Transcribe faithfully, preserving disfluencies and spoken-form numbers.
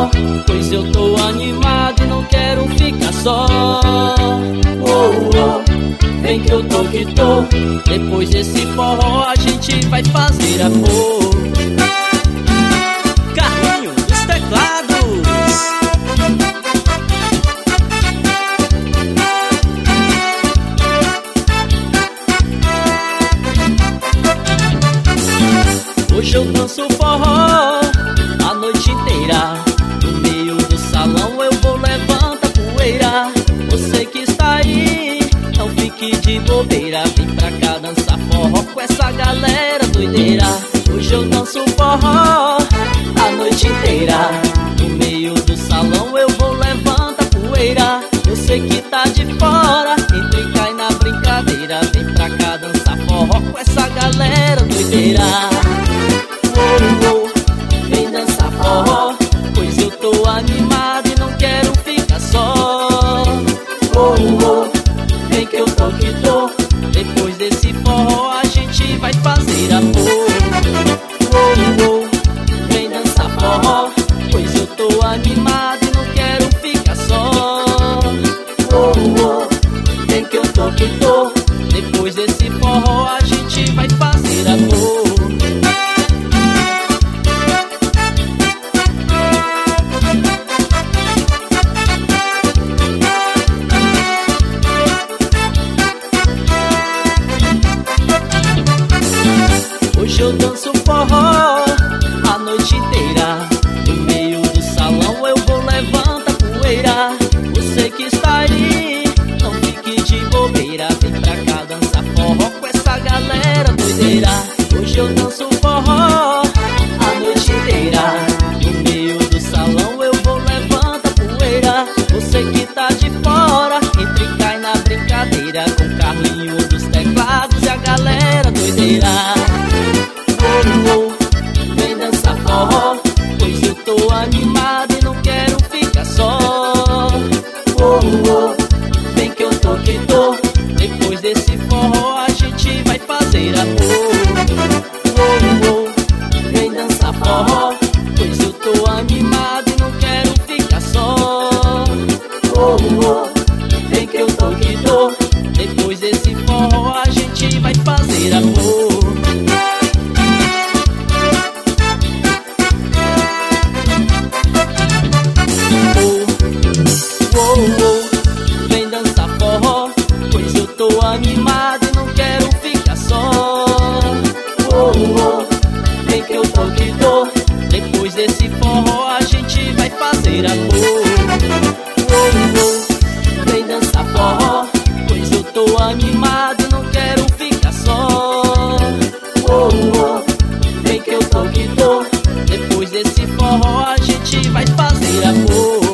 forró, pois eu tô animado e não quero ficar só. Oh, oh, vem que eu tô que tô. Depois desse forró a gente vai fazer amor. Carlinho dos teclados. Hoje eu danço forró a noite inteira. No meio do salão eu vou levantar poeira. Você que está aí, não fique de bobeira. Vem pra cá dançar forró com essa galera doideira. Hoje eu danço forró a noite inteira. No meio do salão eu vou levantar poeira. Você que tá de fora, entra e cai na brincadeira. Vem pra cá dançar forró com essa galera doideira. Oh, oh, vem dançar forró, pois eu tô animado e não quero ficar só. Oh, oh, vem que eu tô que tô. Depois desse forró a gente vai fazer amor. Oh, oh, vem dançar forró, pois eu tô animado e não quero ficar só. Oh, oh, vem que eu tô que tô. Depois desse forró a gente vai fazer amor. Hoje eu danço forró a noite inteira. No meio do salão eu vou levantar poeira. Você que está aí, não fique de bobeira. Vem pra cá dançar forró com essa galera doideira. Hoje eu danço forró a noite inteira. No meio do salão eu vou levantar poeira. Você que tá de fora, entra e cai na brincadeira. Com Carlinho dos teclados e a galera doideira. Oh, oh, vem dançar forró, pois eu tô animado e não quero ficar só. Oh, oh, vem que eu tô que tô. Depois desse forró a gente vai fazer amor. Oh, oh, vem dançar forró, pois eu tô animado e não quero ficar só. Oh, oh, vem que eu tô que tô. Depois desse forró a gente vai fazer amor. Vem dançar forró, pois eu tô animado e não quero ficar só. Oh, oh, vem que eu tô que tô. Depois desse forró a gente vai fazer amor. Oh, oh, vem dançar forró, pois eu tô animado e não quero ficar só. Oh, oh, vem que eu tô que tô. Depois desse forró a gente vai fazer amor.